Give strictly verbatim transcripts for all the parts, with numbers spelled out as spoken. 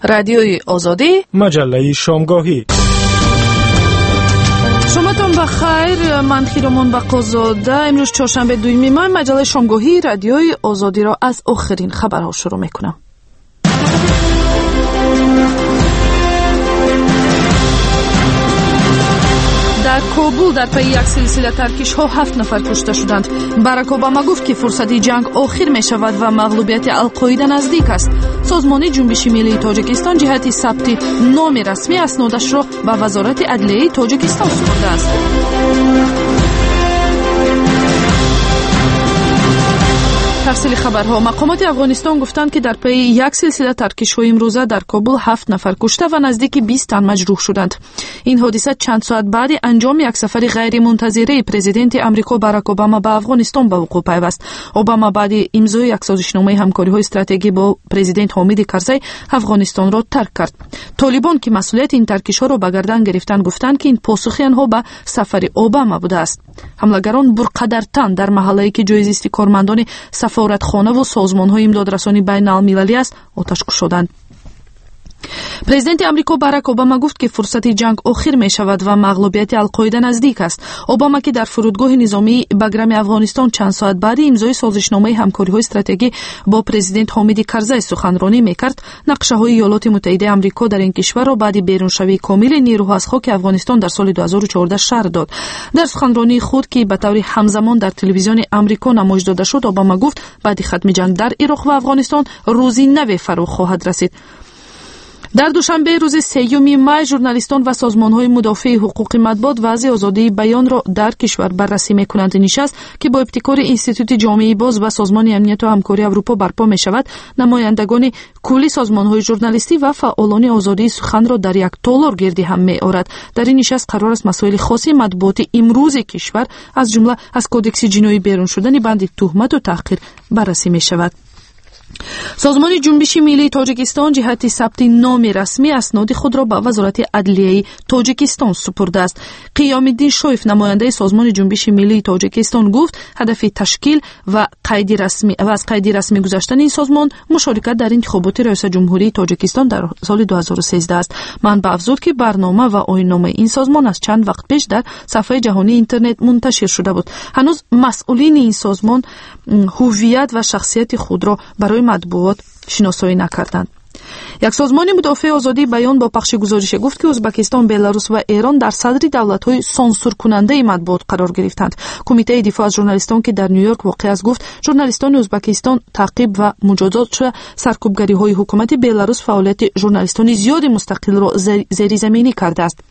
رادیوی آزادی، مجله شامگاهی. شماتون بخیر. من خیرمان بقازاده. امروز چهارشنبه دوم ماه مجله شامگاهی رادیوی آزادی را از آخرین خبرها شروع میکنم. در کابل در پی یک سلسله ترکش ها هفت نفر کشته شدند. باراک اوباما گفت که فرصت جنگ آخر می شود و مغلوبیت القاعده نزدیک است. سازمان جنبش ملی تاجیکستان جهت ثبت نام رسمی اسنادش را به وزارت عدلیه تاجیکستان سپرده است. تفصیل خبرها. مقامات افغانستان گفتند که در پی یک سلسله ترکش‌های امروزه در کابل هفت نفر کشته و نزدیک بیست تن مجروح شدند. این حادثه چند ساعت بعد انجام یک سفر غیر منتظره پرزیدنت آمریکا باراک اوباما به افغانستان به وقوع پیوست. اوباما بعد امضای یک سازشنامه همکاری‌های استراتژیکی با پرزیدنت حامد کرزی افغانستان را ترک کرد. طالبان که مسئولیت این ترکش‌ها را به گردن گرفتند گفتند که این پاسخ آنها به سفر اوباما بوده است. حملگران برقدرتن در محله‌ای که جایزیستی کارمندان سفارتخانه و سازمان‌های امدادرسانی بین المللی است آتش کشیدند. پرزیدنت آمریکا باراک اوباما گفت که فرصت جنگ آخر می شود و مغلوبیت القاعده نزدیک است. اوباما که در فرودگاه نظامی باگرام افغانستان چند ساعت بعد امضای سازشنامه همکاری‌های استراتژیکی با پرزیدنت حامد کرزی سخنرانی می‌کرد، نقشه‌های ایالات متحده آمریکا در این کشور را بعد بیرونشوی کامل نیروها از خاک افغانستان در سال دو هزار و چهارده شرح داد. در سخنرانی خود که به طور همزمان در تلویزیون آمریکا نمایش داده شد، اوباما گفت بعد ختم جنگ در عراق و افغانستان روزی نو فرا خواهد رسید. در دوشنبه روز سوم ماه ژورنالیستان و سازمان‌های مدافع حقوق مطبوعات وضع آزادی بیان را در کشور بررسی می‌کنند. نشست که با ابتکار انستیتوت جامعه باز و سازمان امنیت و همکاری اروپا برپا می‌شود، نمایندگان کلی سازمان‌های ژورنالیستی و فعالان آزادی سخن را در یک تالار گردی هم می‌آورد. در این نشست قرار است مسائل خاصی مطبوعات امروز کشور از جمله از کدکس جنایی بیرون شدن بند تهمت و تحقیر بررسی می‌شود. سازمان جنبش ملی تاجیکستان جهت ثبت نام رسمی اسناد خود را به وزارت عدلیه تاجیکستان سپرده است. قیام الدین شایف نماینده سازمان جنبش ملی تاجیکستان گفت هدف تشکیل و قید رسمی و از قید رسمی گذاشتن این سازمان مشارکت در انتخابات ریاست جمهوری تاجیکستان در سال دو هزار و سیزده است. منبع افزود که برنامه و آیین‌نامه این سازمان از چند وقت پیش در صفحه جهانی اینترنت منتشر شده بود. هنوز مسئولین این سازمان هویت و شخصیت خود را برای مطبوعات شناسایی نکردند. یک سازمان مدافع آزادی بیان با پخش گزارش گفت که ازبکستان، بلاروس و ایران در صدر دولت‌های سانسور کننده مطبوعات قرار گرفتند. کمیته دفاع از ژورنالیستان که در نیویورک واقع است گفت ژورنالیستان ازبکستان تعقیب و مجازات شده سرکوبگری‌های حکومت بلاروس فعالیت ژورنالیستان زیاد مستقل را زیرزمینی کرده است.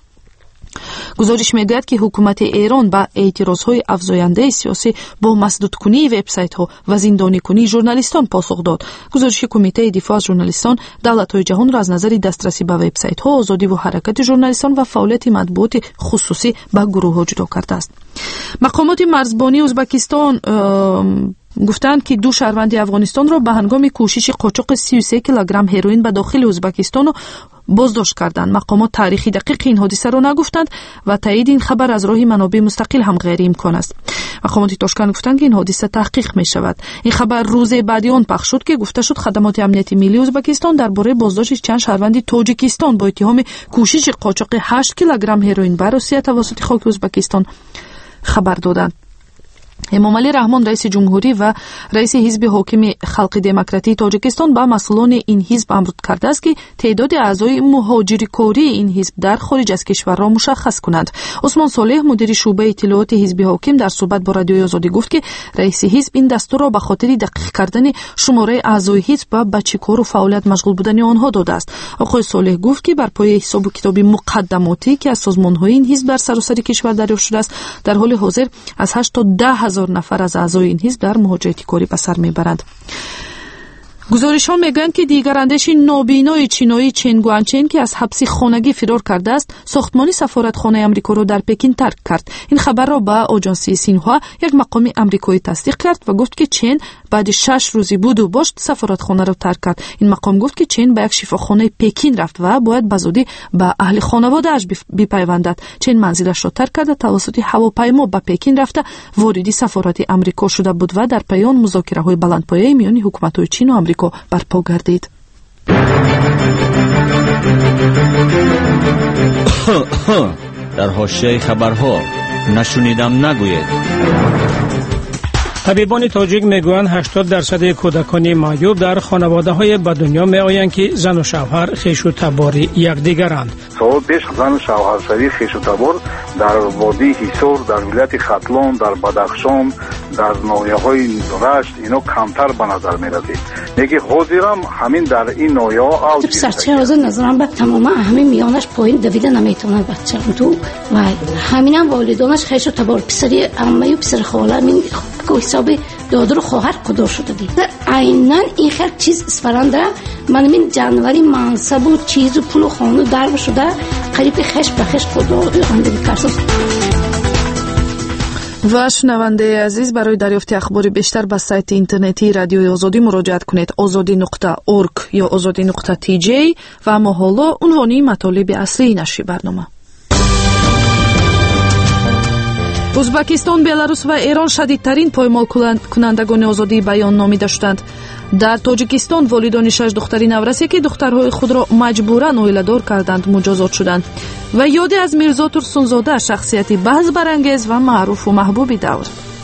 گزارش میگوید که حکومت ایران با اعتراضهای افزاینده سیاسی با مسدود کنی وبسایت‌ها و زندانی کنی ژورنالیستان پاسخ داد. گزارش کمیته دفاع از ژورنالیستان دولت‌های جهان را از نظر دسترسی به وبسایت‌ها، آزادی و حرکت ژورنالیستان و فعالیت مطبوعات خصوصی به گروه‌ها جدا کرده است. مقامات مرزبانی ازبکستان گفتند که دو شهروند افغانستان را به هنگام کوشش قاچاق سی و سه کیلوگرم هروئین به داخل ازبکستان بازداشت کردند. مقامات تاریخی دقیق این حادثه را نگفتند و تایید این خبر از راه منابع مستقل هم غیر امکان است. مقامات تاشکند گفتند که این حادثه تحقیق می شود. این خبر روز بعدی آن پخش شد که گفته شد خدمات امنیتی ملی ازبکستان درباره بازداشت چند شهروند تاجیکستان با اتهام کوشش قاچاق هشت کیلوگرم هروئین به روسیه توسط خاک ازبکستان خبر دادند. امامعلی رحمان رئیس جمهوری و رئیس حزب حاکم خلق دموکراتی تاجیکستان با مسئولان این حزب امر کرده است که تعداد اعضای مهاجرکاری این حزب در خارج از کشور را مشخص کنند. عثمان صالح مدیر شعبه اطلاعات حزب حاکم در صحبت با رادیوی آزادی گفت که رئیس حزب این دستور را به خاطر دقیق کردن شماره اعضای حزب و بچه‌کار و فعالیت مشغول بودن آنها داده است. آقای صالح گفت که بر پایه حساب و کتاب مقدماتی که از سازمان‌های این حزب در سراسر کشور دریافت شده است، در حال حاضر از هشت تا ده هزار نفر از اعضای این حزب در مهاجرت کاری به سر میبرند. گزارش‌ها میگویند که دیگر اندیش نابینای چینایی چن گوانچن که از حبس خانگی فرار کرده است، ساختمان سفارتخانه آمریکا را در پکین ترک کرد. این خبر را به آژانس سینهوا یک مقام آمریکایی تصدیق کرد و گفت که چن بعد شش روزی بود و باشد سفارتخانه را ترک کرد. این مقام گفت که چن به یک شفاخانه پکین رفت و باید بزودی به اهل خانواده‌اش بپیوندد. چن منزلش را ترک کرده توسط هواپیما به پکین رفته وارد سفارت آمریکا شده بود و در پایان مذاکره‌های بلندپایه میان حکومت‌های چین و آمریکا برپا گردید. در حاشیه خبرها نشنیدم نگوید. طبیبان تاجیک میگویند هشتاد درصد کودکان معیوب در خانواده های به دنیا می آیند که زن و شوهر خویش و تبار یکدیگرند. سال پیش زن و شوهرسری خویش و تبار در وادی حصار، در ولایت ختلان، در بدخشان، در ناحیه‌های رشت اینا کمتر به نظر می‌رسید. میگه حاضرم همین در این ناحیه‌ها اوج سرچه حاضر نظرم به تمام همین میانش پایین دویده نمیتونه بچه تو و همینم والدانش خویش و تبار پسری عمه و پسر خاله من که حساب دادر و خواهر کدور شده دید. عیناً این خیلی چیز اسپرنده من من جانوری منصب و چیز و پول و خانه در شده قریب خش به خش کدور خونده بیکارساز. و شنونده عزیز، برای دریافت اخبار بیشتر به سایت اینترنتی رادیوی آزادی مراجعه کنید آزادی نقطه اورگ یا آزادی نقطه تی جی و اما حالا عنوان مطالب اصلی نشر برنامه. узбекистон, беларус ва эрон шадидтарин поймол кунандагони озодии баён номида шуданд. дар тоҷикистон волидони шаш духтари наврасе ки духтарҳои худро маҷбуран оиладор карданд муҷозот шуданд. ва ёде аз Мирзо Турсунзода, шахсияти баҳсбарангез ва маъруфу маҳбуби давр.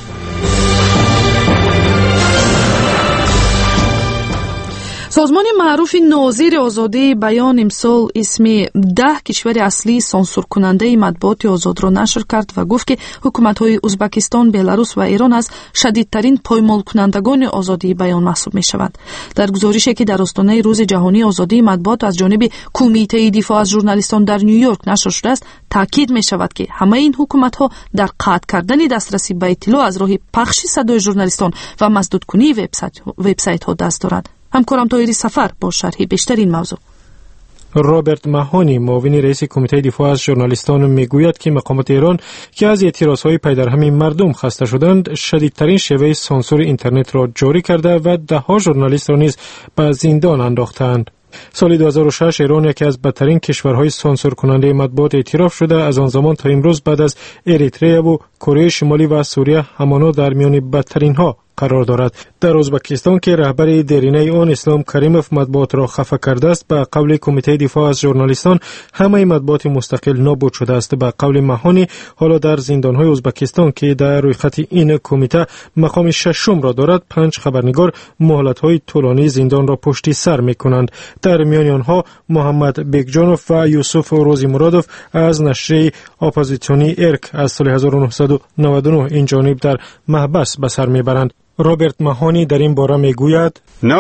созмони маъруфи нозири озодии баён имсол исми даҳ кишвари аслии сонсуркунандаи матбуоти озодро нашр кард ва гуфт ки ҳукуматҳои Узбекистон, Беларус ва Эрон аз шадидтарин поймолкунандагони озодии баён маҳсуб мешаванд. дар гузорише ки дар остонаи рӯзи ҷаҳонии озодии матбуот аз ҷониби Кумитаи дифоъ аз журналистон дар Нью-Йорк нашр шудааст, таъкид мешавад ки ҳамаи ин ҳукуматҳо дар қатъ кардани дастрасӣ ба иттилоъ аз роҳи пахши садои журналистон ва маздудкунии вебсайтҳо даст доранд. همکارم طاهری سفر با شرح بیشتر این موضوع. رابرت ماهانی، معاون رئیس کمیته دفاع از ژورنالیستان، میگوید که مقامات ایران که از اعتراضهای پیدرهم مردم خسته شدند، شدیدترین شیوه سانسور اینترنت را جاری کرده و ده ها ژورنالیست را نیز به زندان انداختند. سال دو هزار و شش ایران یکی از بدترین کشورهای سانسور کننده مطبوعات اعتراف شده. از آن زمان تا امروز بعد از اریتره و کره شمالی و سوریه همانا در میان بدترین ها قرار دارد. در ازبکستان که رهبر دیرینه آن اسلام کریموف مطبوعات را خفه کرده است، به قول کمیته دفاع از ژورنالیستان همه مطبوعات مستقل نابود شده است. به قول ماهانی حالا در زندانهای ازبکستان که در روی خط این کمیته مقام ششم را دارد، پنج خبرنگار مهلت‌های طولانی زندان را پشت سر می‌کنند. در میان آنها محمد بیگجانوف و یوسف روزی مرادوف از نشریه اپوزیسیونی ارک از سال هزار و نهصد و نود و نه این جانب در محبس به سر میبرند. رابرت ماهانی در این باره میگوید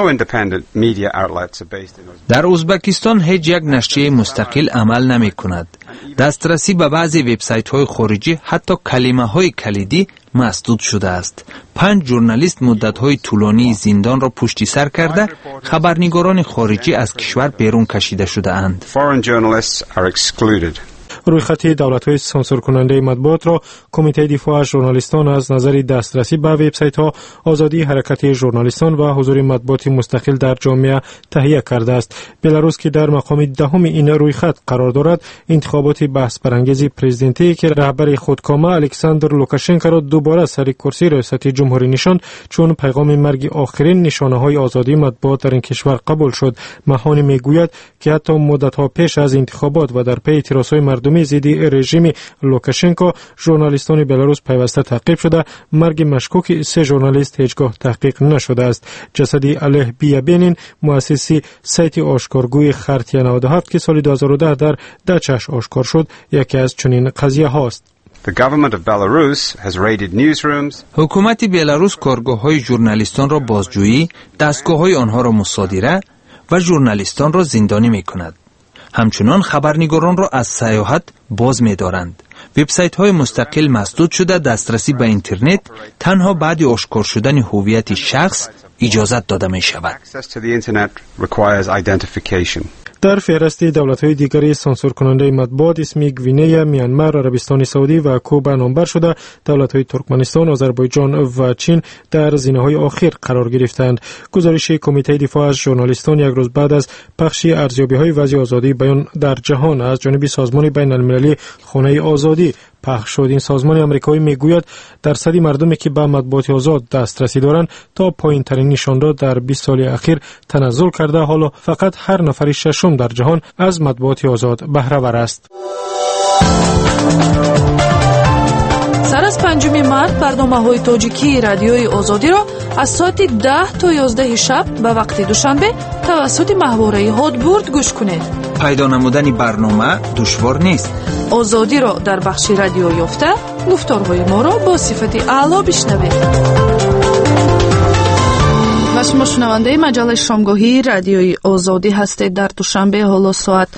در ازبکستان هیچ یک نشریه مستقل عمل نمی کند. دسترسی به بعضی وبسایت های خارجی حتی کلمه های کلیدی مسدود شده است. پنج ژورنالیست مدت های طولانی زندان را پشت سر کرده، خبرنگاران خارجی از کشور بیرون کشیده شده اند. روی خط دولت‌های سانسور کننده مطبوعات را کمیته دفاع از ژورنالیستان از نظر دسترسی به وبسایت‌ها، آزادی حرکت ژورنالیستان و حضور مطبوعات مستقل در جامعه تهیه کرده است. بلاروس که در مقام دهم این روی خط قرار دارد، انتخابات بحث برانگیز پرزیدنتی که رهبر خودکامه الکساندر لوکاشنکو را دوباره سر کرسی ریاست جمهوری نشاند، چون پیغام مرگ آخرین نشانه‌های آزادی مطبوعات در این کشور قبول شد. ماهانی میگوید که حتی مدت‌ها پیش از انتخابات و در پی اعتراض‌های مردمی ضد رژیم لوکاشنکو، ژورنالیستان بلاروس پیوسته تعقیب شده. مرگ مشکوک سه ژورنالیست هیچگاه تحقیق نشده است. جسدی علیه بیابینین، مؤسس سایت آشکارگوی خرتیه نود و هفت که سال دو هزار و ده در دچش آشکار شد، یکی از چنین قضیه هاست. حکومت بلاروس کارگاه‌های ژورنالیستان را بازجویی، دستگاه‌های آنها را مصادره و ژورنالیستان را زندانی می‌کند. همچنان خبرنگاران را از سیاحت باز می‌دارند. وبسایت‌های مستقل مسدود شده، دسترسی به اینترنت تنها بعد آشکار شدن هویت شخص اجازت داده می‌شود. در فهرست دولت‌های دیگری سانسور کننده مطبوعات اسم گوینه، میانمار، عربستان سعودی و کوبا نامبر شده. دولت‌های ترکمنستان، آذربایجان و چین در زینه‌های آخر قرار گرفتند. گزارش کمیته دفاع از ژورنالیستان یک روز بعد از پخش ارزیابی‌های وضع آزادی بیان در جهان از جانب سازمان بین‌المللی خانه آزادی پخش شد. این سازمان آمریکایی میگوید درصد مردمی که به مطبوعات آزاد دسترسی دارند تا پایین‌ترین نشان را در بیست سال اخیر تنزل کرده، حالا فقط هر نفر ششم در جهان از مطبوعات آزاد بهره ور است. سر از پنجم مارس برنامه‌های تاجیکی رادیوی آزادی را از ساعت ده تا یازده شب به وقت دوشنبه توسط محوره هادبورد گوش کنید. پیدا نمودن برنامه دشوار نیست. آزادی را در بخش رادیو یافته گفتارهای ما را با صفت اعلی بشنوید. و شما شنونده مجله شامگاهی رادیوی آزادی هستید. در دوشنبه حالا ساعت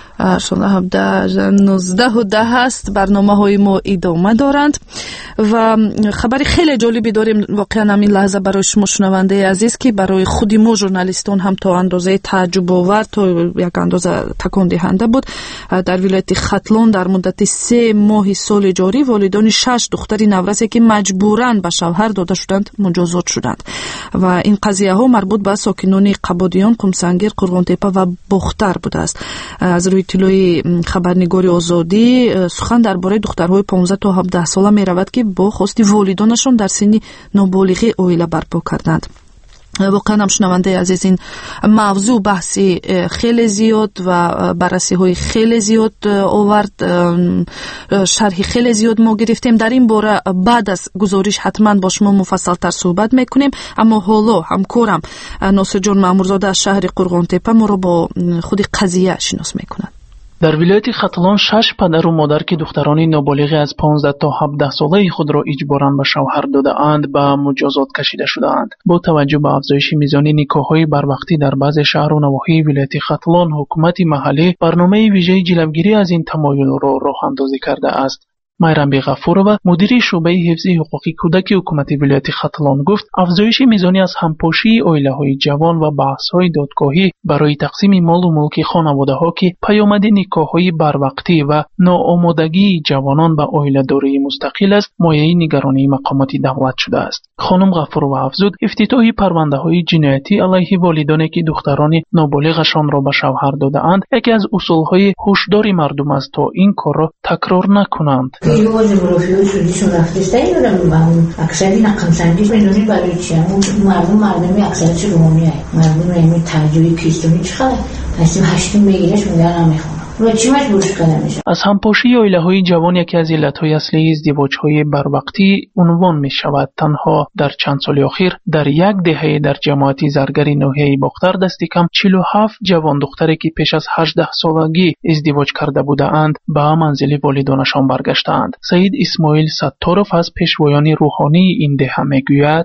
نوزده و ده هست. برنامه های ما ادامه دارند و خبری خیلی جالبی داریم واقعا همین لحظه برای شما شنونده عزیز که برای خودی ما ژورنالیستان هم تا اندازه تعجب آور تا یک اندازه تکان دهنده بود. در ولایت ختلان در مدت سه ماه سال جاری والدان شش دختری نورسی که مجبوراً به شوهر داده شدند مجازات شدند و این قضیه ها مربوط به ساکنان قبادیان، قمسنگیر، قرغانتپه و بختر بوده است. از روی اطلاع خبرنگاری آزادی سخن درباره دخترهای پانزده تا هفده ساله می رود که با خواست والدانشان در سن نابالغی عائله برپا کردند. واقعا هم شنونده عزیز این موضوع بحثی خیلی زیاد و بررسی های خیلی زیاد آورد، شرحی خیلی زیاد ما گرفتیم. در این باره بعد از گزارش حتما با شما مفصل تر صحبت میکنیم، اما حالا همکارم ناصر جان مامورزاده از شهر قرغانتپه ما رو با خود قضیه شناس میکنند. در ولایت ختلان شش پدر و مادر که دختران نابالغ از پانزده تا هفده ساله خود را اجباراً به شوهر داده اند به مجازات کشیده شده اند. با توجه به افزایش میزان نکاح‌های بروقتی در بعض شهر و نواحی ولایت ختلان، حکومت محلی برنامه ویژه جلوگیری از این تمایل را راه اندازی کرده است. میرم غفورова مدیر شعبه حفظ حقوق کودک حکومت ولایت ختلان گفت افزایش میزان از همپاشی عائله‌های جوان و بحث‌های دادگاهی برای تقسیم مال و ملک خانواده‌ها که پیامد نکاح‌های بروقتی و ناآمادگی جوانان به عائله‌داری مستقل است مایه نگرانی مقامات دولت شده است. خانم غفورова افزود افتتاح پرونده‌های جنایتی علیه والدانی که دختران نابالغشان را به شوهر داده‌اند یکی از اصول‌های هشدار مردم است تا این کار را تکرار نکنند. یه جغرافیایی شدیشون رفتش دایی رو من اکثری نقمسنجی میدونی برای چی همون مردم مردمی اکثرش رومی هست مردم نمی ترجوی کیستونی چقدر هستیم هشتون بگیرش میگن نمیخونم و چی مجبورش کنه میشه. از همپاشی عائله‌های جوان یکی از علتهای اصلی ازدواج‌های بروقتی عنوان می‌شود. تنها در چند سال اخیر در یک دهه در جماعت زرگری ناحیه بختر دست کم چهل و هفت جوان دختری که پیش از هجده سالگی ازدواج کرده بودند به منزل والدانشان برگشتند. سید اسماعیل ستارов از پیشوایان روحانی این دهه میگوید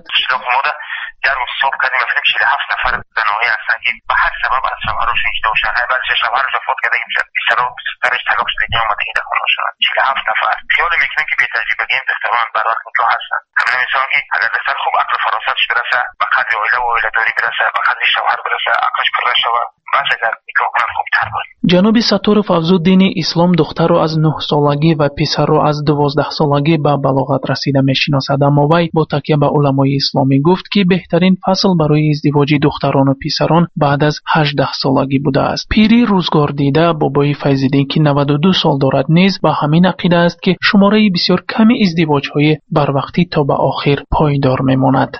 در روز صبح کردیم مثلا چهل و هفت نفر زنایی هستن که به هر سبب از شوهرشون جدا شدن، بعضی شوهرش فوت کرده که بیشتر بیشترش طلاق شده اومده این خونه شدن. چهل و هفت نفر خیال میکنن که بی تجربگی این دختران بر وقت نکاح هستن. همین انسان که اگر دختر خوب عقل فراستش برسه، به قدر عائله و عائله‌داری برسه، به قدر شوهر برسه، عقلش پخته شود، بس اگر نکاح کنن خوبتر بود. جناب ستارов افزود دین اسلام دختر را از نه سالگی و پسر را از دوازده سالگی به بلاغت رسیده میشناسد، اما وی با تکیه به علمای اسلامی گفت که بهترین فصل برای ازدواج دختران و پسران بعد از هجده سالگی بوده است. پیری روزگار دیده بابای فیض‌الدین که نود و دو سال دارد نیز با همین عقیده است که شماره بسیار کمی ازدواج‌های بروقتی تا به آخر پایدار میماند.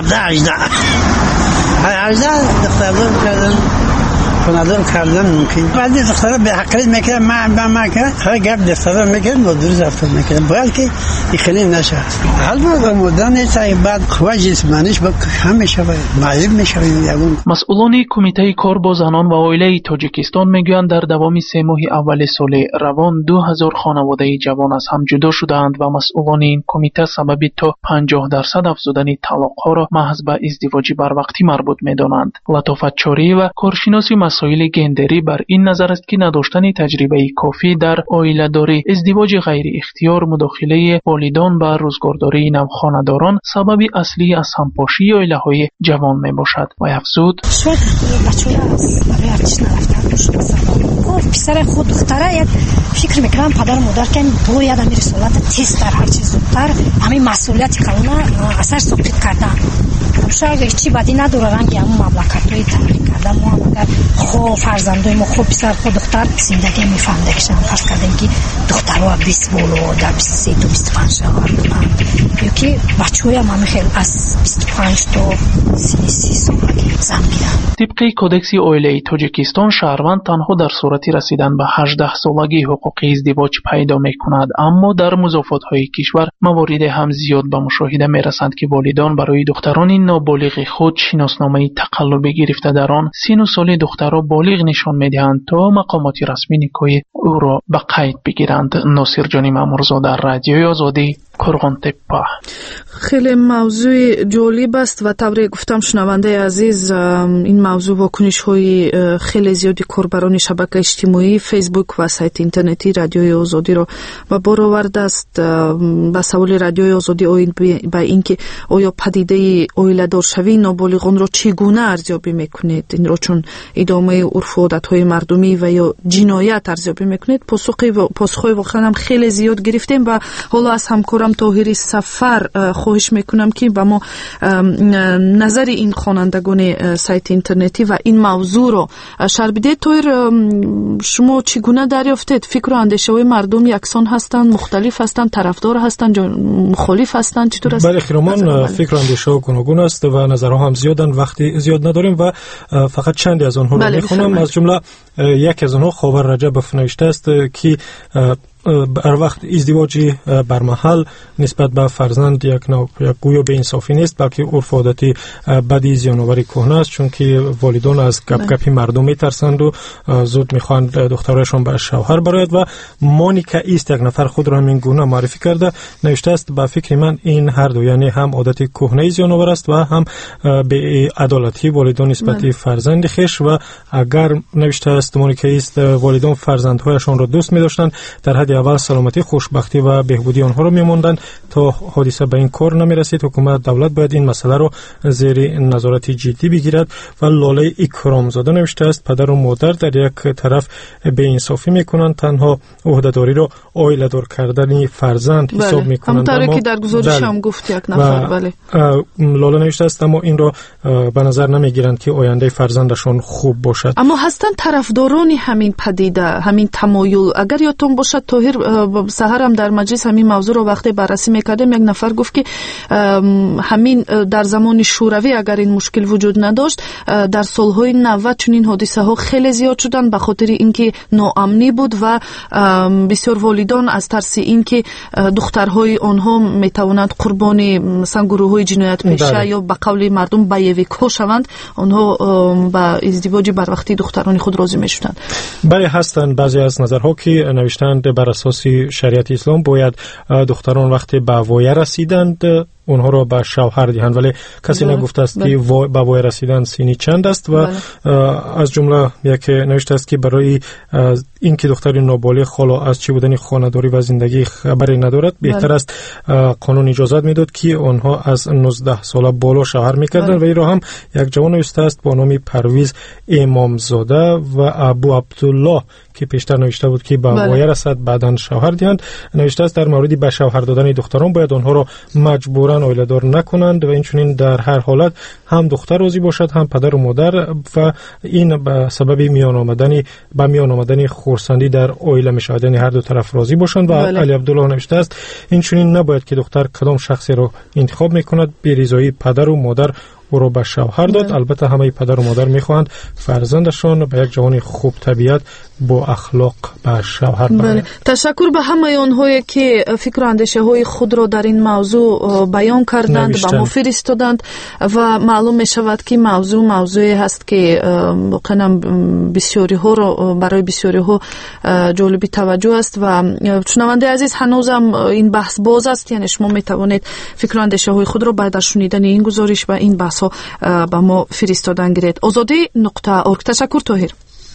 خانادار کردن ممکن بعضی دخترها به حقیقت میکنن من با من که هر گپ دخترها میکنن با درست رفتار میکنن باید که خیلی نشه حال با مدن نیست بعد خواه جسمانیش با همیشه معیب میشه. مسئولان کمیته کار با زنان و عائله تاجیکستان میگویند در دوام سه ماه اول سال روان دو هزار خانواده جوان از هم جدا شدند و مسئولان این کمیته سبب تا پنجاه درصد افزودن طلاق‌ها را محض به ازدواج بروقتی مربوط میدانند. لطافت چاری و کارشناسی مسائل گندری بر این نظر است که نداشتن تجربه کافی در عائله داری، ازدواج غیر اختیار، مداخله والدان به روزگارداری نوخانه‌داران سبب اصلی از همپاشی عائله‌های جوان میباشد. و افزود شاید بچه‌ها از برای ارتش نرفتن باشه مثلا پسر خود دختره یک فکر میکنم پدر مادر که باید امیر رسالت تست در هر چیز زودتر همین مسئولیت قانون اثر سقوط کردن شاید چی بدی نداره رنگی همون مملکت‌های ترقی کرده ما هم اگر خو فرزندای ما خو پسر خو دختر زندگی میفهمده کشن فرض کردیم که دخترها بیست بولو در بیست و سه تا بیست و پنج شهر دارن یا که بچه‌های هم همه خیلی از بیست و پنج تا سی سالگی زن گیرن. طبق کودکس اویله تاجیکستان شهروند تنها در صورتی رسیدن به هجده سالگی حقوق ازدواج پیدا میکند، اما در مضافات‌های کشور موارد هم زیاد به مشاهده میرسند که والدان برای دختران نابالغ خود شناسنامه تقلبی گرفته در آن سن و سال دخترها بالغ نشان میدهند تا مقامات رسمی نکاح او را به قید بگیرند. ناصر جانی مامورزاده، رادیوی آزادی، کرغان تپه. خیلی موضوع جالب است و طوری گفتم شنونده عزیز این موضوع واکنش های خیلی زیادی کاربران شبکه اجتماعی فیسبوک و سایت اینترنتی رادیوی آزادی را به بار آورده است. با سوال رادیوی آزادی با اینکه آیا پدیده اویله‌دار شوی نابالغان را چگونه ارزیابی میکنید، این را چون ادامه عرف و عادت های مردمی و یا جنایت ارزیابی میکنید؟ پاسخی پاسخهای واقعا هم خیلی زیاد گرفتیم و حالا از همکارم طاهری سفر خواهش میکنم که با ما نظر این خوانندگان سایت اینترنتی و این موضوع رو شرح بدید. طاهر، شما چگونه دریافتید؟ فکر و اندیشه های مردم یکسان هستند، مختلف هستند، طرفدار هستند، مخالف هستند؟ چطور است؟ بله خیرمان، فکر و اندیشه ها گوناگون است و نظرها هم زیادن، وقتی زیاد نداریم و فقط چندی از آنها رو میخونم. از جمله یک از آنها خاور رجبوف نوشته است که بر وقت ازدواجی برمحل نسبت به فرزند یک نوع یک گویا به انصافی نیست، بلکه عرف و عادتی بدی زیان‌آوری کهنه است، چون که والدان از گپ گپی مردم میترسند و زود میخواهند دخترایشان به شوهر برآید و مونیکا ایست یک نفر خود را همین گونه معرفی کرده نوشته است با فکر من این هر دو، یعنی هم عادت کهنه زیان‌آور است و هم به عدالتی والدان نسبت فرزند خیش. و اگر نوشته است مونیکا ایست والدان فرزندهایشان را دوست می‌داشتند، در حد اول سلامتی، خوشبختی و بهبودی آنها رو می‌موندند تا حادثه به این کار نمی‌رسید. حکومت دولت باید این مسئله رو زیر نظارت جدی بگیرد. و لاله اکرامزاده نوشته است پدر و مادر در یک طرف به انصافی می‌کنند، تنها عهده‌داری رو عائله‌دار کردن فرزند بله. حساب می‌کنند. همونطوری که در گزارش بله. هم گفت یک نفر بله. لاله نوشته است اما این رو به نظر نمی‌گیرند که آینده فرزندشون خوب باشد. اما هستند طرفداران همین پدیده، همین تمایل. اگر یادتون باشد طاهر سحر هم در مجلس همین موضوع رو وقتی بررسی میکردیم، یک نفر گفت که همین در زمان شوروی اگر این مشکل وجود نداشت، در سالهای نود چون این حادثه ها خیلی زیاد شدن به خاطر اینکه ناامنی بود و بسیار والدان از ترس اینکه دخترهای آنها میتوانند قربانی مثلا گروه های جنایت پیشه یا به قول مردم بایویک‌ها شوند، آنها با ازدواج بر وقتی دختران خود راضی میشدند. بله هستند بعضی از نظرها که نوشتند بر اساس شریعت اسلام باید دختران وقتی به وایه رسیدند اونها رو به شوهر دهند، ولی کسی بله. نگفته است بله. که به وایه رسیدن سنی چند است. و بله. از جمله یک نوشته است که برای اینکه دختر نابالغ حالا از چه بودن خانه‌داری و زندگی خبری ندارد، بهتر بله. است قانون اجازت میداد که آنها از نوزده ساله بالا شوهر میکردند. بله. و این را هم یک جوان نوشته است با نام پرویز امامزاده و ابو عبدالله که پیشتر نوشته بود که به بله. وایه رسد بعداً شوهر دهند. نوشته است در مورد به شوهر دادن دختران باید آنها را مجبوراً عائله‌دار نکنند و اینچنین در هر حالت هم دختر راضی باشد هم پدر و مادر، و این به سبب میان آمدن به میان آمدن خورسندی در عائله میشود، یعنی هر دو طرف راضی باشند. و بله. علی عبدالله نوشته است اینچنین نباید که دختر کدام شخصی را انتخاب میکند به رضای پدر و مادر او را به شوهر داد. البته همه پدر و مادر میخواهند فرزندشان به یک جوان خوب طبیعت با اخلاق به شوهر برند. تشکر به همه آنهایی که فکر و اندیشه های خود را در این موضوع بیان کردند، به ما فرستادند و معلوم می شود که موضوع موضوعی هست که واقعا بسیاری ها را برای بسیاری ها جالب توجه است. و شنونده عزیز هنوزم این بحث باز است، یعنی شما می توانید فکر و اندیشه های خود را بعد از شنیدن این گزارش و این بحث ها به ما فرستادن گیرید. آزادی نقطه ارگ. تشکر طاهر.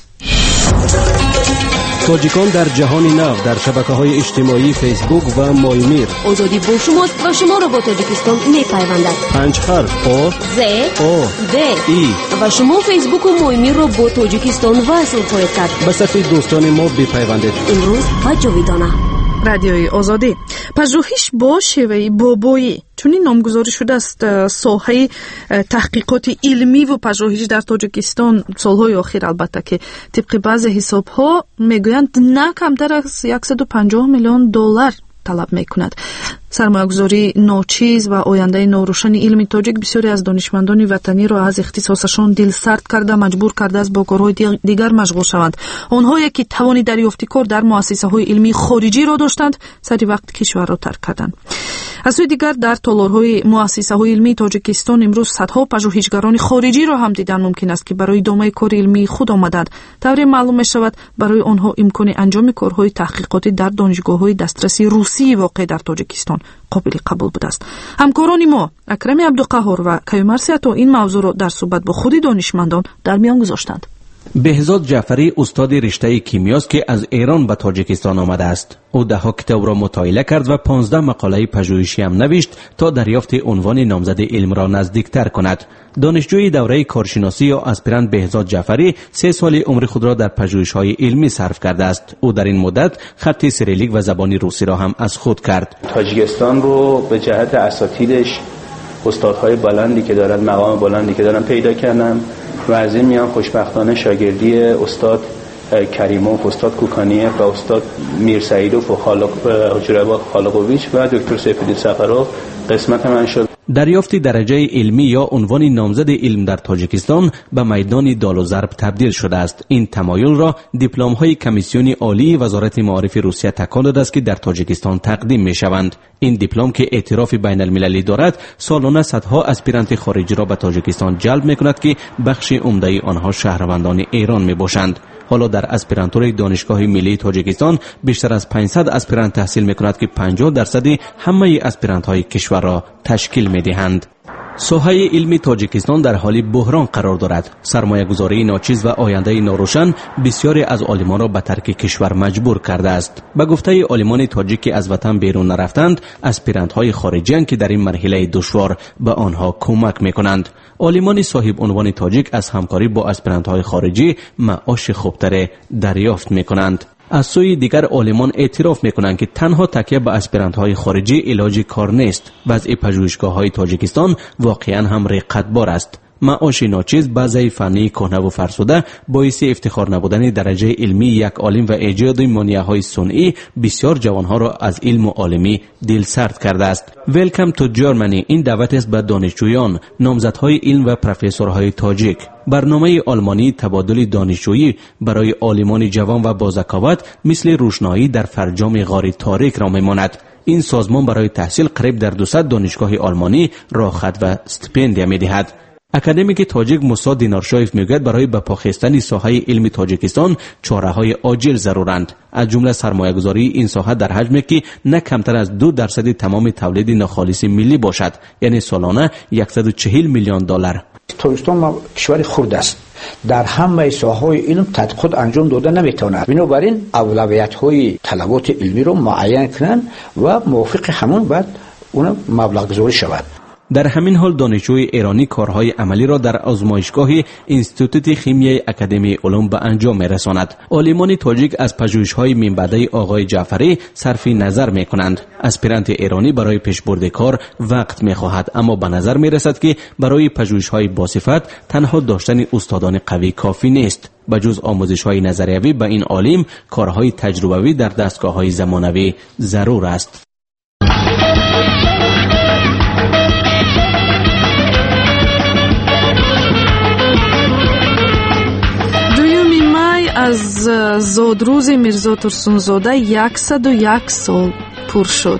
تاجیکان در جهان نو در شبکه‌های اجتماعی فیسبوک و مایمیر. آزادی با شماست و شما را با تاجیکستان می‌پیوندد. پنج حرف آ ز او د ای و شما فیسبوک و مایمیر را با تاجیکستان وصل خواهید کرد. به صفحه دوستان ما بپیوندید. امروز و جاویدانه. رادیوی آزادی. پژوهش با شیوه بابایی چنین نامگذاری شده است ساحه تحقیقات علمی و پژوهش در تاجیکستان سالهای اخیر، البته که طبق بعض حساب ها میگویند نه کمتر از صد و پنجاه میلیون دلار طلب میکند. سرمایه‌گذاری ناچیز و آینده ناروشن علم تاجیک بسیاری از دانشمندان وطنی را از اختصاصشان دل سرد کرده مجبور کرده است با کارهای دیگر مشغول شوند. آنهایی که توان دریافت کار در مؤسسه‌های علمی خارجی را داشتند سری وقت کشور را ترک کردند. از سوی دیگر در تالارهای مؤسسه‌های علمی تاجیکستان امروز صدها پژوهشگران خارجی را هم دیدن ممکن است که برای ادامه کار علمی خود آمدند. طوری معلوم می‌شود برای آنها امکان انجام کارهای تحقیقاتی در دانشگاه‌های دسترسی روسی واقع در تاجیکستان قابل قبول بوده است. همکاران ما اکرم عبدالقهار و کیومرث عطا این موضوع را در صحبت با خود دانشمندان در میان گذاشتند. بهزاد جعفری استاد رشته کیمیاست که از ایران به تاجیکستان آمده است. او ده ها کتاب را مطالعه کرد و پانزده مقاله پژوهشی هم نوشت تا دریافت عنوان نامزد علم را نزدیکتر کند. دانشجوی دوره کارشناسی یا آسپیرانت بهزاد جعفری سه سال عمر خود را در پژوهش‌های علمی صرف کرده است. او در این مدت خط سیریلیک و زبان روسی را هم از خود کرد. تاجیکستان رو به جهت اساتیدش، استادهای بلندی که دارن، مقام بلندی که دارن پیدا کردم و از این میان خوشبختانه شاگردی استاد کریموف، استاد کوکانیف و استاد میرسعیدوف و خالق خالقوویچ و دکتر سیفالدین سفرو قسمت من شد. دریافت درجه علمی یا عنوان نامزد علم در تاجیکستان به میدان دال و ضرب تبدیل شده است. این تمایل را دیپلم های کمیسیون عالی وزارت معارف روسیه تکان داده است که در تاجیکستان تقدیم می شوند. این دیپلم که اعتراف بین المللی دارد سالانه صدها اسپیرانت خارجی را به تاجیکستان جلب می کند که بخش عمده آنها شهروندان ایران می باشند. حالا در اسپیرانتور دانشگاه ملی تاجیکستان بیشتر از پانصد اسپیرانت تحصیل می کند که پنجاه درصد همه اسپیرانت های کشور را تشکیل می دهند. ساحه علمی تاجیکستان در حال بحران قرار دارد. سرمایه گذاری ناچیز و آینده ناروشن بسیاری از عالمان را به ترک کشور مجبور کرده است. به گفته عالمان تاجیک که از وطن بیرون نرفتند، اسپیرانت های خارجی که در این مرحله دشوار به آنها کمک می کنند. عالمان صاحب عنوان تاجیک از همکاری با اسپیرانت های خارجی معاش خوبتر دریافت می کنند. از سوی دیگر عالمان اعتراف میکنند که تنها تکیه به اسپیرانت های خارجی علاج کار نیست. وضع پژوهشگاه های تاجیکستان واقعا هم رقتبار است. معاش ناچیز، بازه فنی کهنه و فرسوده باعث افتخار نبودن درجه علمی یک عالم و ایجاد مانیه های صنعی بسیار جوانها را از علم و عالمی دل سرد کرده است. ویلکام تو جرمنی این دعوت است به دانشجویان، نامزدهای علم و پروفسورهای تاجیک. برنامه آلمانی تبادل دانشجویی برای عالمان جوان و با ذکاوت مثل روشنایی در فرجام غار تاریک را میماند. این سازمان برای تحصیل قریب در دویست دانشگاه آلمانی راهخط و استیپندیا میدهد. اکادمیک تاجیک موسی دینارشایف میگوید برای به پا خستن ساحه علمی تاجیکستان چاره‌های عاجل ضرورند. از جمله سرمایه‌گذاری این ساحه در حجمی که نه کمتر از دو درصد تمام تولید ناخالص ملی باشد، یعنی سالانه صد و چهل میلیون دلار. تاجیکستان کشور خرد است. در همه ساحه‌های علم تحقیقات انجام داده نمیتواند. بنابراین اولویت‌های طلبات علمی را معین کنند و موافق همون بعد اون مبلغ گذاری شود. در همین حال دانشجوی ایرانی کارهای عملی را در آزمایشگاه انستیتوت خیمیای اکادمی علوم به انجام می‌رساند. عالمان تاجیک از پژوهش‌های منبعه آقای جعفری صرف نظر می‌کنند. اسپیرانت ایرانی برای پیشبرد کار وقت می‌خواهد، اما به نظر می‌رسد که برای پژوهش‌های باصفت تنها داشتن استادان قوی کافی نیست. بجز آموزش‌های نظریوی به این عالم کارهای تجربوی در دستگاه‌های زمانوی ضرور است. از زادروز میرزا ترسونزاده صد و یک سال پر شد.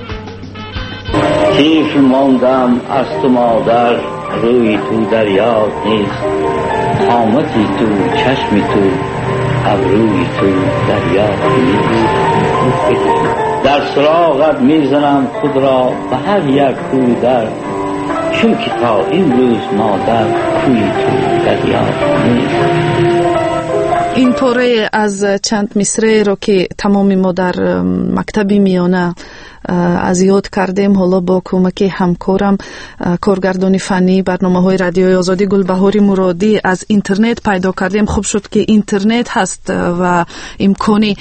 حیف ماندم از تو مادر، روی تو در یاد نیست، قامتی تو، چشمی تو، ابروی تو در یاد نیست. در سراغت میزنم خود را به هر یک کوی در، چون که تا این روز مادر کوی تو در یاد نیست. این پاره از چند مصره رو که تمامی ما در مکتبی میانه از یاد کردیم، حالا با کمک همکارم کارگردانی فنی برنامه‌های رادیوی آزادی گلبهاری مرادی از اینترنت پیدا کردیم. خوب شد که اینترنت هست و امکان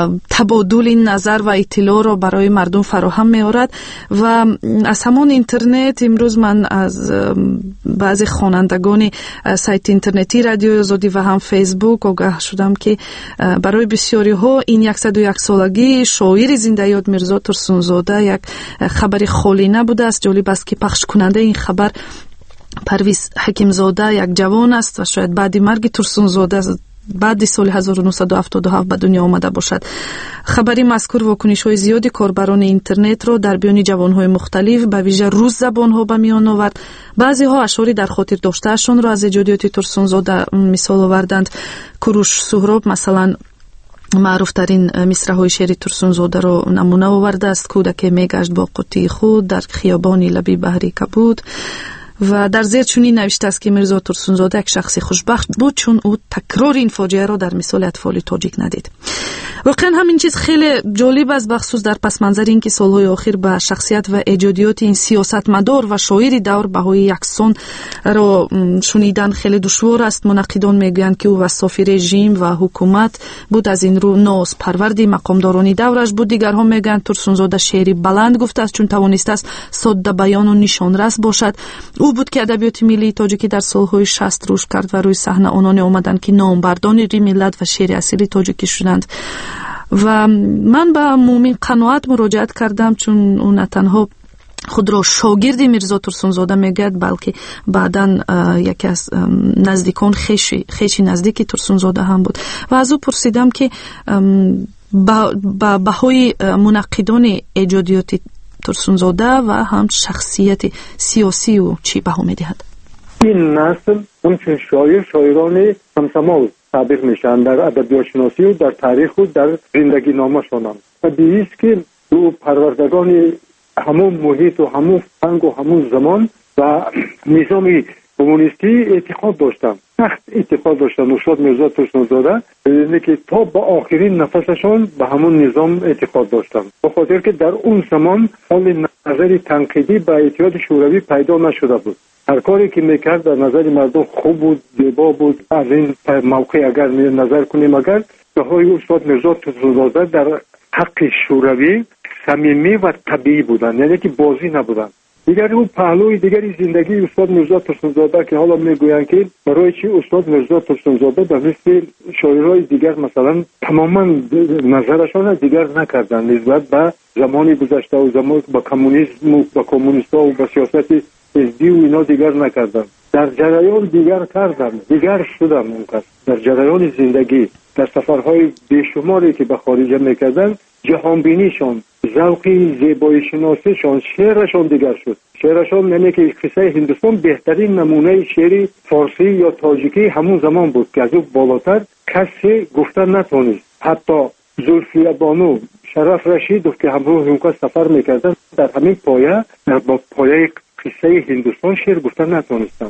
تبادل نظر و اطلاع رو برای مردم فراهم می‌آورد و از همان اینترنت امروز من از بعضی خوانندگان سایت اینترنتی رادیوی آزادی و هم فیسبوک آگاه شدم که برای بسیاری ها این صد و یک سالگی شاعر زنده یاد میرزا ترسونزاده یک خبری خالی نبوده است. جالب است که پخش کننده این خبر پرویز حکیمزاده یک جوان است و شاید بعد مرگ ترسونزاده بعد سال هزار و نهصد و هفتاد و هفت به دنیا آمده باشد. خبری مذکور واکنش‌های زیادی کاربران اینترنت را در بیان جوان‌های مختلف به ویژه روز زبان‌ها به میان آورد. بعضی‌ها اشعاری در خاطر داشته‌شان را از ایجادیات ترسونزاده مثال آوردند. کوروش سهراب مثلا معروف ترین مصرع های شعر ترسونزاده را نمونه آورده است. کودک میگشت با قوطی خود در خیابانی لبی بحری کبود و در زیر چنین نوشته است که میرزا ترسونزاده یک شخص خوشبخت بود چون او تکرار این فاجعه را در مثال اطفال تاجیک ندید. واقعا همین چیز خیلی جالب است، بخصوص در پس منظر این که سالهای آخر به شخصیت و ایجادیات این سیاستمدار و شاعر دور بهای یکسان را شنیدن خیلی دشوار است. منقدان میگویند که او وصافی رژیم و حکومت بود، از این رو ناز پروردی مقامدارانی دورش بود. دیگرها میگویند ترسونزاده شعری بلند گفته است چون توانسته است ساده بیان و نشان رس باشد. او بود که ادبیات ملی تاجیکی در سالهای شصت رشد کرد و روی صحنه آنانی آمدند که نامبردان ری ملت و شعر اصیل تاجیکی شدند. و من به مومن قناعت مراجعت کردم چون اون تنها خود را شاگرد میرزا ترسونزاده میگد بلکه بعداً یکی از نزدیکان خیشی خیشی نزدیکی ترسونزاده هم بود و از او پرسیدم که با بهای منقدان ایجادیات ترسونزاده و هم شخصیت سیاسی و چی بها میدهد؟ این نسل اون که شاعر شاعران همسما تعبیر میشن در ادبیات شناسی و در تاریخ و در زندگی نامه شونن. طبیعی است که دو پروردگان همون محیط و همون فرهنگ و همون زمان و نظام کمونیستی اعتقاد داشتن، سخت اعتقاد داشتن. استاد میرزا ترسونزاده یعنی که تا با آخرین نفسشان به همون نظام اعتقاد داشتن، به خاطر که در اون زمان حال نظری تنقیدی به اتحاد شوروی پیدا نشده بود. هر کاری که میکرد در نظر مردم خوب بود، زیبا بود. از این موقع اگر نظر کنیم اگر به های استاد میرزا ترسونزاده در حق شوروی صمیمی و طبیعی بودن، یعنی که بازی نبودن. دیگر او پهلوی دیگری زندگی استاد میرزا ترسونزاده که حالا میگویند که برای چی استاد میرزا ترسونزاده به مثل شاعرای دیگر مثلا تماما نظرشان از دیگر نکردن نسبت به زمانی گذشته و زمان با کمونیسم و با کمونیستا و با سیاست حزبی و اینا دیگر نکردن. در جریان دیگر کردن، دیگر شدن. اونقدر در جریان زندگی در سفرهای بیشماری که به خارج میکردن جهانبینیشان، ذوقی زیبایی شناسیشان، شعرشان دیگر شد. شعرشان یعنی که قصه هندوستان بهترین نمونه شعر فارسی یا تاجیکی همون زمان بود که از او بالاتر کسی گفتن نتونست. حتی زلفیه بانو، شرف رشید که همراه اونها سفر میکردن در همین پایه با پایه قصه هندوستان شعر گفتن نتونستن.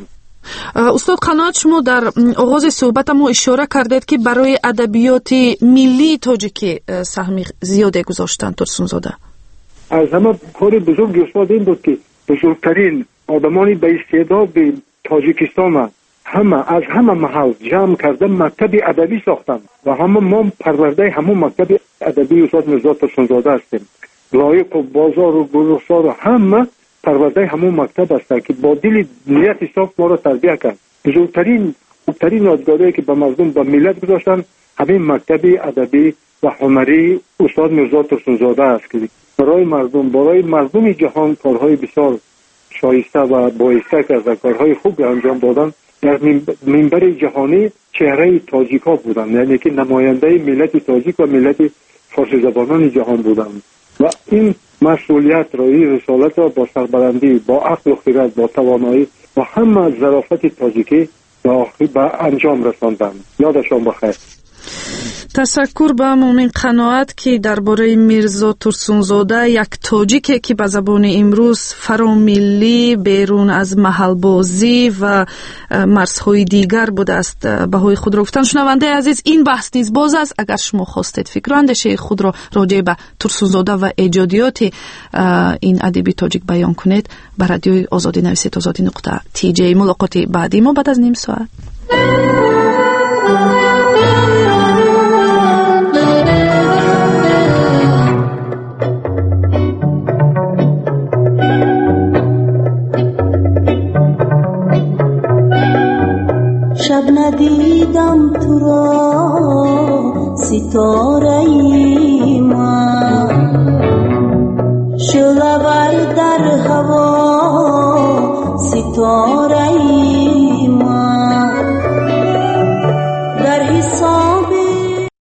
استاد قناعت، شما در آغاز صحبت ما اشاره کردید که برای ادبیات ملی تاجیکی سهم زیاده گذاشتن ترسونزاده. از همه کار بزرگ استاد این بود که بزرگترین آدمانی به استعداد تاجیکستان همه از همه محل جمع کرده مکتب ادبی ساختن و همه ما پرورده همون مکتب ادبی استاد میرزا ترسونزاده هستیم. لایق و بازار و گلرخسار و همه پرورده همون مکتب هستن که با دل نیت صاف ما را تربیت کرد. بزرگترین خوبترین یادگاری که به مردم به ملت گذاشتن همین مکتب ادبی و هنری استاد میرزا ترسونزاده است که برای مردم برای مردم جهان کارهای بسیار شایسته و بایسته کردن، کارهای خوب انجام دادن. در منبر جهانی چهره تاجیکا بودن، یعنی که نماینده ملت تاجیک و ملت فارسی زبانان جهان بودن و این مسئولیت را، این رسالت را با سربلندی، با عقل و خیرت، با توانایی و همه ظرافت تاجیکی به انجام رساندن. یادشان بخیر. تشکر به مومن قناعت که درباره میرزا ترسونزاده یک تاجیک که به زبان امروز فراملی بیرون از محل بازی و مرزهای دیگر بوده است بهای خود را گفتن. شنونده عزیز، این بحث نیز باز است. اگر شما خواستید فکر و اندیشه خود را راجع به ترسونزاده و ایجادیات این ادیب تاجیک بیان کنید به رادیوی آزادی نویسید آزادی نقطه تی جی. ملاقات بعدی ما بعد از نیم ساعت. شب ندیدم تو را ستاره ای من، شعله ور در هوا ستاره